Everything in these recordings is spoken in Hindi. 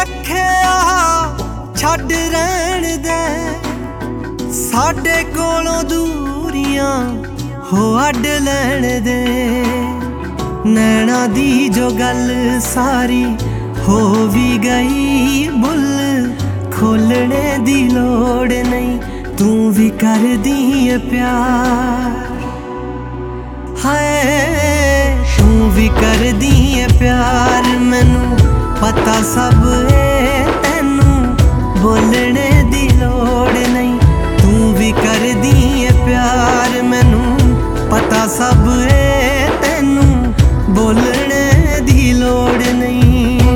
रखिया छड्ड रहन दे, साडे कोलों दूरियां हो अड लैण दे। नैना दी जो गल सारी हो भी गई, बुल खोलने दी लोड़ नहीं, तू भी कर दी है प्यार। हाय तू भी कर दी है प्यार, मैनू पता सब है तैनू बोलने दी लोड़ नहीं, तू भी कर दी है प्यार, मैनू पता सब है तैनू बोलने दी लोड़ नहीं।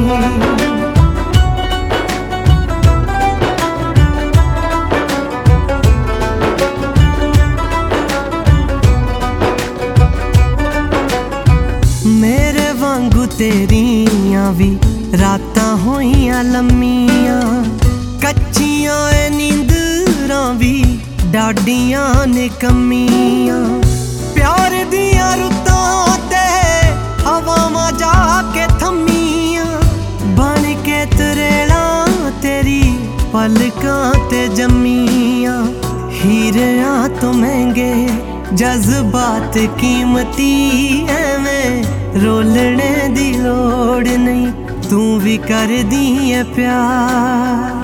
मेरे वांगू तेरियां भी रातां होइयां लम्मियां, कच्चियां नींदरां भी डाडियां ने कमियां। प्यार दियां रुत्तां ते हवावां जाके थम्मियां, बन के तरेड़ां तेरी पलकां ते जम्मियां। हीरियां तो महंगे जज्बात कीमती, एवें रोलने दी लोड़ नहीं, तू भी कर दी है प्यार।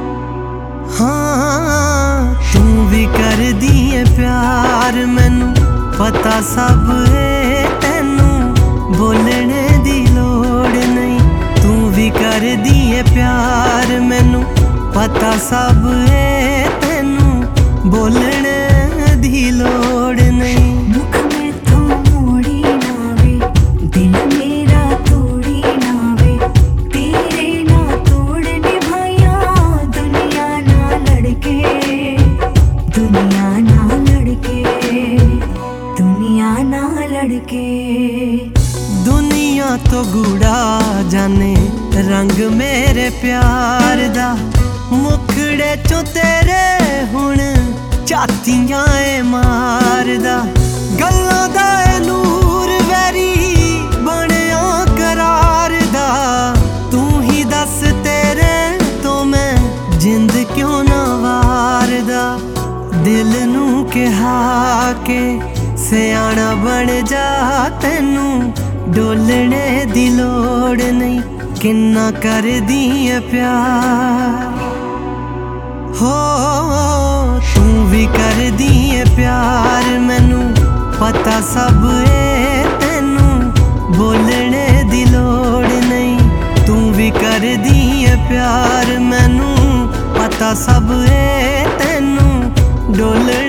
हाँ तू भी कर दी है प्यार, मैनू पता सब है तैनू बोलने दी लोड़ नहीं, तू भी कर दी है प्यार, मैनू पता सब है तैनू बोलने दी लोड़ नहीं। मुख में तो मोड़ी ना वे, दिल मेरा तोड़ी ना वे, तेरे ना तोड़ निभाया दुनिया ना लड़के, दुनिया ना लड़के, दुनिया ना लड़के। दुनिया तो गूड़ा जाने रंग मेरे प्यार दा, मुखड़े चो तेरे हुण झातियां मारदा। गल्लां दा नूर वैरी बनिया करार दा, तू ही दस तेरे तो मैं जिंद क्यों ना वारदा। दिल नू कहा के सियाना बन जा, तैनू डोलने दी लोड़ नहीं, किन्ना कर दी है प्यार। हो तू भी कर दी है प्यार, मैनू पता सब है तैनू बोलने दी लोड़ नहीं, तू भी कर दी है प्यार, मैनू पता सब है तैनू डोलने